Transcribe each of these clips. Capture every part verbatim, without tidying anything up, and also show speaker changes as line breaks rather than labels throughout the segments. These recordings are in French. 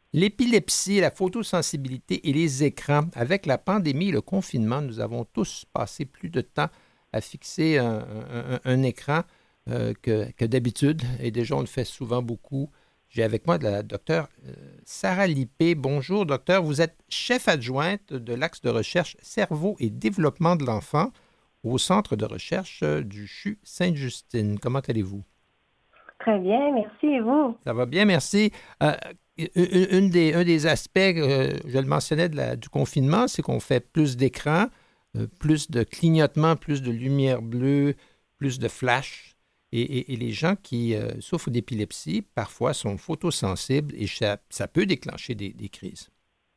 L'épilepsie, la photosensibilité et les écrans. Avec la pandémie et le confinement, nous avons tous passé plus de temps à fixer un, un- un écran euh, que, que d'habitude. Et déjà, on le fait souvent beaucoup. J'ai avec moi de la docteure euh, Sarah Lippé. Bonjour, docteur. Vous êtes chef adjointe de l'axe de recherche cerveau et développement de l'enfant au centre de recherche euh, du C H U Sainte-Justine. Comment allez-vous?
Très bien, merci. Et vous?
Ça va bien, merci. Euh, une une des, un des aspects, euh, je le mentionnais, de la- du confinement, c'est qu'on fait plus d'écrans, euh, plus de clignotements, plus de lumière bleue, plus de flash. Et, et- et les gens qui euh, souffrent d'épilepsie, parfois, sont photosensibles et ça, ça peut déclencher des, des crises.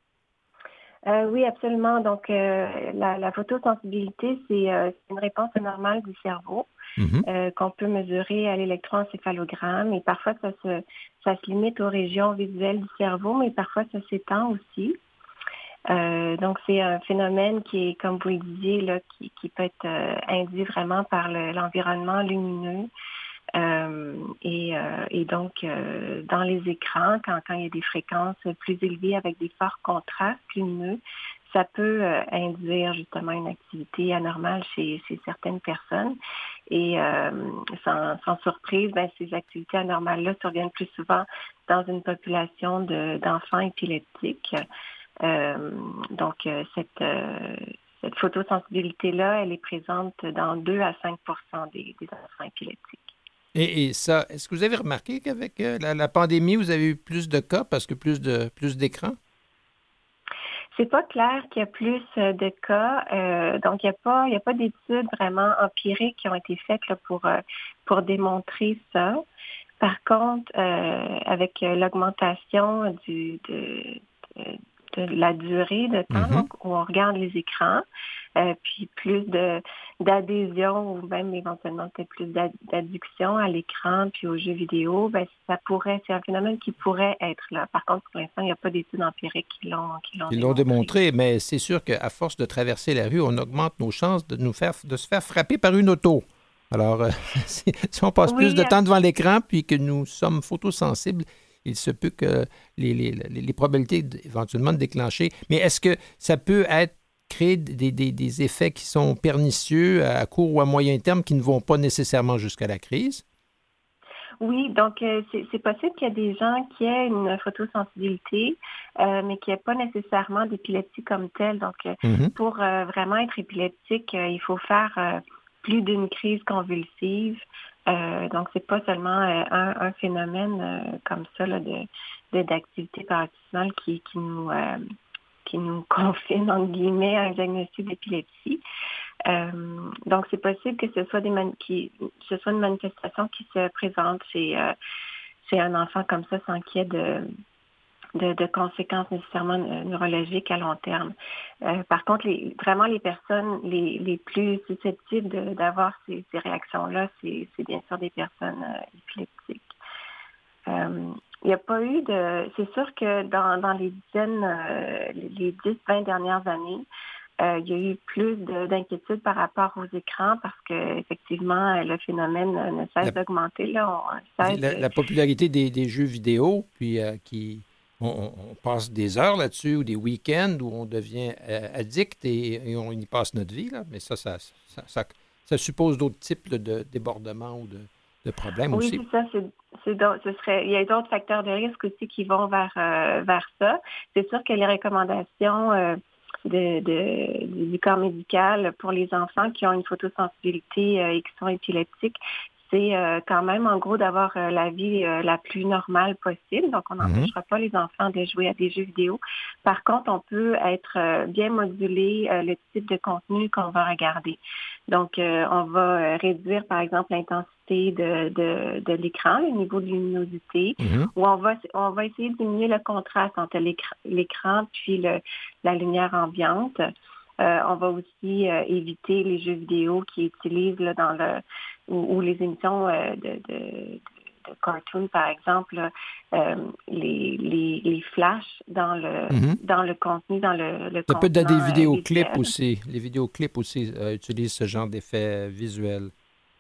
Euh, oui, absolument. Donc, euh, la, la photosensibilité, c'est euh, c'est une réponse normale du cerveau
Mhm.
euh, qu'on peut mesurer à l'électroencéphalogramme. Et parfois, ça se, ça se limite aux régions visuelles du cerveau, mais parfois, ça s'étend aussi. Euh, donc, c'est un phénomène qui est, comme vous le disiez, là, qui, qui peut être euh, induit vraiment par le- l'environnement lumineux. Euh, et, euh, et donc, euh, dans les écrans, quand, quand il y a des fréquences plus élevées avec des forts contrastes lumineux, ça peut euh, induire justement une activité anormale chez, chez certaines personnes. Et euh, sans, sans surprise, ben, ces activités anormales-là surviennent plus souvent dans une population de, d'enfants épileptiques. Euh, donc, euh, cette, euh, cette photosensibilité-là, elle est présente dans deux à cinq pour cent des, des enfants épileptiques.
Et, et ça, est-ce que vous avez remarqué qu'avec euh, la, la pandémie, vous avez eu plus de cas parce que plus de plus d'écrans?
C'est pas clair qu'il y a plus euh, de cas, euh, donc il n'y a pas, il y a pas d'études vraiment empiriques qui ont été faites là, pour euh, pour démontrer ça. Par contre, euh, avec euh, l'augmentation du de, de, de la durée de temps,
Mhm.
donc où on regarde les écrans, euh, puis plus de d'adhésion ou même éventuellement peut-être plus d'ad- d'adduction à l'écran puis aux jeux vidéo, ben ça pourrait, c'est un phénomène qui pourrait être là. Par contre, pour l'instant, il n'y a pas d'études empiriques qui l'ont qui l'ont
Ils l'ont
démontré.
démontré, mais c'est sûr qu'à force de traverser la rue, on augmente nos chances de nous faire de se faire frapper par une auto. Alors, euh, si, si on passe plus de
Oui,
temps devant l'écran puis que nous sommes photosensibles, il se peut que les, les, les- les probabilités d- éventuellement de déclencher. Mais est-ce que ça peut être créer des, des- des effets qui sont pernicieux à court ou à moyen terme qui ne vont pas nécessairement jusqu'à la crise?
Oui, donc euh, c'est c'est possible qu'il y ait des gens qui aient une photosensibilité, euh, mais qui n'aient pas nécessairement d'épilepsie comme telle. Donc, euh,
Mhm.
pour euh, vraiment être épileptique, euh, il faut faire euh, plus d'une crise convulsive. Euh, donc, c'est pas seulement euh, un, un phénomène euh, comme ça là, de de- d'activité paroxysmale qui, qui nous euh, qui nous confine entre guillemets à un diagnostic d'épilepsie. Euh, donc, c'est possible que ce soit des mani- qui, ce soit une manifestation qui se présente chez, euh, chez un enfant comme ça sans qu'il y ait de, de, de conséquences nécessairement euh, neurologiques à long terme. Euh, par contre, les, vraiment les personnes les, les plus susceptibles de- d'avoir ces, ces réactions-là, c'est, c'est bien sûr des personnes euh, épileptiques. Euh, il n'y a pas eu de... C'est sûr que dans, dans les dizaines, euh, les dix, vingt dernières années, euh, il y a eu plus de- d'inquiétudes par rapport aux écrans parce que effectivement le phénomène euh, ne cesse
La,
d'augmenter. Là, on cesse
la-
de...
la popularité des, des jeux vidéo, puis euh, qui on, on- on passe des heures là-dessus ou des week-ends où on devient euh, addict et, et on y passe notre vie, là. Mais ça, ça, ça, ça- ça suppose d'autres types de, de débordements ou de, de problèmes
Oui,
aussi.
c'est ça. C'est, c'est d'autres- ce serait, il y a d'autres facteurs de risque aussi qui vont vers, euh, vers ça. C'est sûr que les recommandations euh, de, de- du corps médical pour les enfants qui ont une photosensibilité euh, et qui sont épileptiques, c'est euh, quand même en gros d'avoir euh, la vie euh, la plus normale possible. Donc, on
Mhm.
n'empêchera pas les enfants de jouer à des jeux vidéo. Par contre, on peut être euh, bien modulé euh, le type de contenu qu'on va regarder. Donc, euh, on va euh, réduire, par exemple, l'intensité de, de, de l'écran, le niveau de luminosité,
Mhm.
ou on va, on va essayer de diminuer le contraste entre l'écran, l'écran puis le, la lumière ambiante. Euh, on va aussi euh, éviter les jeux vidéo qui utilisent là, dans le ou, ou les émissions euh, de, de, de cartoon, par exemple, là, euh, les, les, les flashs dans le
Mhm.
dans le contenu, dans le, le
Ça peut être dans des
contenant euh,
vidéoclips
visuel.
aussi. Les vidéoclips aussi euh, utilisent ce genre d'effets visuels.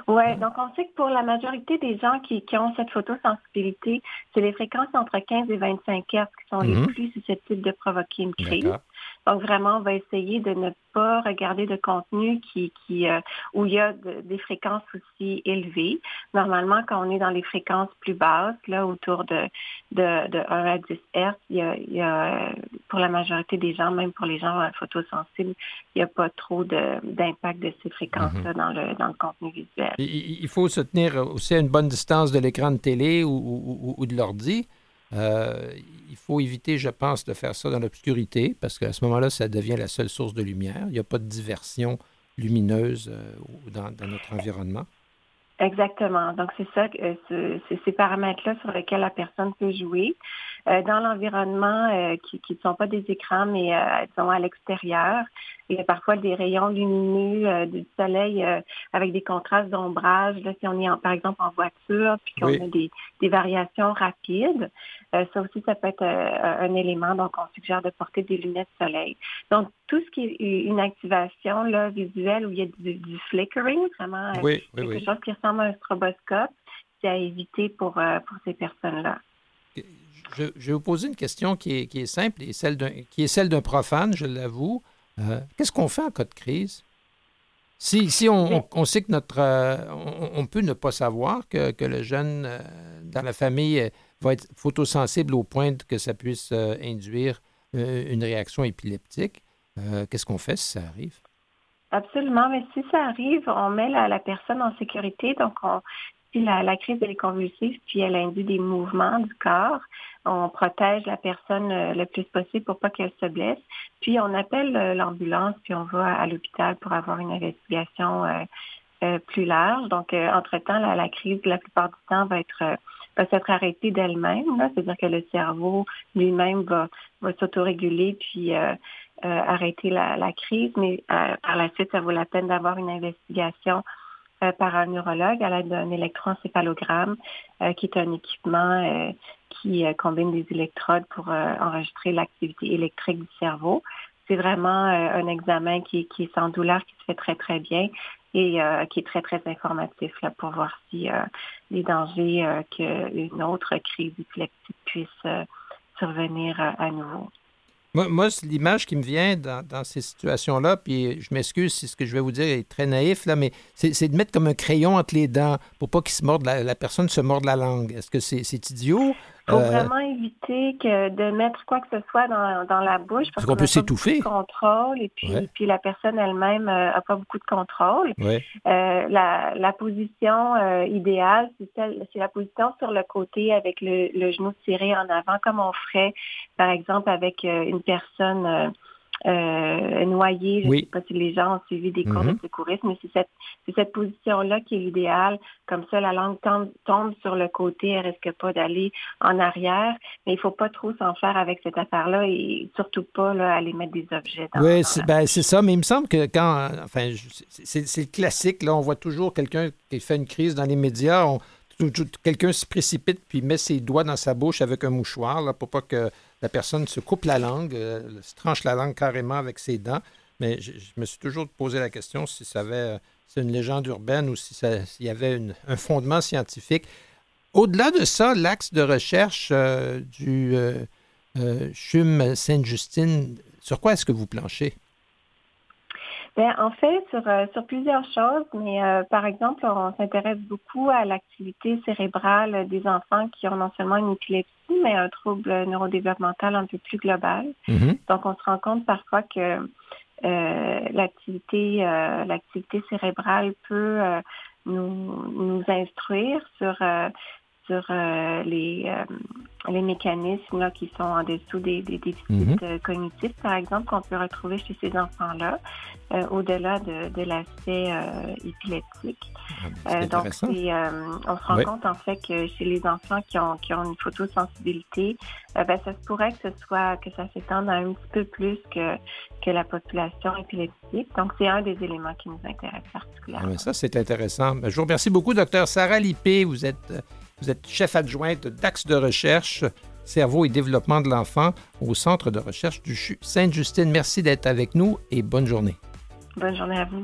Oui, donc on sait que pour la majorité des gens qui, qui ont cette photosensibilité, c'est les fréquences entre quinze et vingt-cinq hertz qui sont mm-hmm. les plus susceptibles de provoquer une crise. D'accord. Donc vraiment, on va essayer de ne pas regarder de contenu qui, qui euh, où il y a de, des fréquences aussi élevées. Normalement, quand on est dans les fréquences plus basses, là autour de, de, de un à dix hertz, il y a, il y a, pour la majorité des gens, même pour les gens photosensibles, il n'y a pas trop de, d'impact de ces fréquences-là mm-hmm. dans le, dans le contenu visuel.
Il faut se tenir aussi à une bonne distance de l'écran de télé ou, ou, ou de l'ordi. Euh, il faut éviter, je pense, de faire ça dans l'obscurité parce qu'à ce moment-là, ça devient la seule source de lumière. Il n'y a pas de diversion lumineuse euh, dans, dans notre environnement.
Exactement. Donc, c'est ça, c'est, c'est ces paramètres-là sur lesquels la personne peut jouer. Euh, dans l'environnement euh, qui ne sont pas des écrans, mais euh, disons à l'extérieur, il y a parfois des rayons lumineux euh, du soleil euh, avec des contrastes d'ombrage. Là, si on est en, par exemple en voiture, puis qu'on oui. a des, des variations rapides, euh, ça aussi, ça peut être euh, un élément. Donc, on suggère de porter des lunettes soleil. Donc, tout ce qui est une activation là, visuelle où il y a du, du flickering, vraiment
oui,
quelque
oui, oui.
chose qui ressemble à un stroboscope, c'est à éviter pour, euh, pour ces personnes-là.
Je, je vais vous poser une question qui est, qui est simple et celle d'un, qui est celle d'un profane, je l'avoue. Euh, qu'est-ce qu'on fait en cas de crise? Si, si on, on, on sait que notre... Euh, on, on peut ne pas savoir que, que le jeune euh, dans la famille va être photosensible au point que ça puisse euh, induire euh, une réaction épileptique, euh, qu'est-ce qu'on fait si ça arrive?
Absolument, mais si ça arrive, on met la, la personne en sécurité, donc on... Si la, la crise elle est convulsive, puis elle induit des mouvements du corps, on protège la personne euh, le plus possible pour pas qu'elle se blesse. Puis on appelle euh, l'ambulance, puis on va à, à l'hôpital pour avoir une investigation euh, euh, plus large. Donc, euh, entre-temps, la, la crise, la plupart du temps, va être euh, va s'être arrêtée d'elle-même. Là. C'est-à-dire que le cerveau lui-même va, va s'autoréguler puis euh, euh, arrêter la, la crise. Mais euh, par la suite, ça vaut la peine d'avoir une investigation par un neurologue à l'aide d'un électroencéphalogramme, euh, qui est un équipement euh, qui euh, combine des électrodes pour euh, enregistrer l'activité électrique du cerveau. C'est vraiment euh, un examen qui, qui est sans douleur, qui se fait très, très bien et euh, qui est très, très informatif là, pour voir si euh, les dangers euh, qu'une autre crise épileptique puisse euh, survenir euh, à nouveau.
Moi, moi, c'est l'image qui me vient dans, dans ces situations-là, puis je m'excuse si ce que je vais vous dire est très naïf, là, mais c'est, c'est de mettre comme un crayon entre les dents pour pas qu'il se morde la, la personne se morde la langue. Est-ce que c'est, c'est idiot?
Il faut euh... vraiment éviter que de mettre quoi que ce soit dans, dans la bouche parce, parce
qu'on, qu'on peut s'étouffer.
Pas beaucoup de contrôle et puis, ouais. puis la personne elle-même n'a euh, pas beaucoup de contrôle.
Ouais.
Euh, la, la position euh, idéale, c'est, celle, c'est la position sur le côté avec le, le genou tiré en avant, comme on ferait, par exemple, avec euh, une personne euh, euh, noyée. Je ne oui. sais pas si les gens ont suivi des cours mm-hmm. de secourisme, mais c'est cette, c'est cette position-là qui est l'idéal. Comme ça, la langue tombe, tombe sur le côté, elle risque pas d'aller en arrière. Mais il faut pas trop s'en faire avec cette affaire-là et surtout pas là, aller mettre des objets dans
Oui,
dans
c'est,
la...
ben, c'est ça. Mais il me semble que quand... Enfin, c'est, c'est le classique. Là, on voit toujours quelqu'un qui fait une crise dans les médias. On, quelqu'un se précipite puis met ses doigts dans sa bouche avec un mouchoir là, pour pas que la personne se coupe la langue, euh, se tranche la langue carrément avec ses dents. Mais je, je me suis toujours posé la question si ça avait, c'est une légende urbaine ou si ça, s'il y avait une, un fondement scientifique. Au-delà de ça, l'axe de recherche euh, du euh, euh, C H U M Sainte-Justine, sur quoi est-ce que vous planchez?
Bien, en fait, sur, euh, sur plusieurs choses, mais euh, par exemple, on s'intéresse beaucoup à l'activité cérébrale des enfants qui ont non seulement une épilepsie, mais un trouble neurodéveloppemental un peu plus global. Mm-hmm. Donc, on se rend compte parfois que euh, l'activité, euh, l'activité cérébrale peut euh, nous, nous instruire sur... Euh, sur euh, les, euh, les mécanismes là, qui sont en dessous des, des déficits mm-hmm. euh, cognitifs, par exemple, qu'on peut retrouver chez ces enfants-là, euh, au-delà de, de l'aspect euh, épileptique.
Ah, euh,
donc, c'est, euh, on se rend oui. compte, en fait, que chez les enfants qui ont, qui ont une photosensibilité, euh, ben, ça se pourrait que ce soit, que ça s'étende à un petit peu plus que, que la population épileptique. Donc, c'est un des éléments qui nous intéresse particulièrement.
Ah, mais ça, c'est intéressant. Je vous remercie beaucoup, docteur Sarah Lippé. Vous êtes... Vous êtes chef adjointe d'axe de recherche cerveau et développement de l'enfant au Centre de recherche du C H U Sainte-Justine. Merci d'être avec nous et bonne journée.
Bonne journée à vous.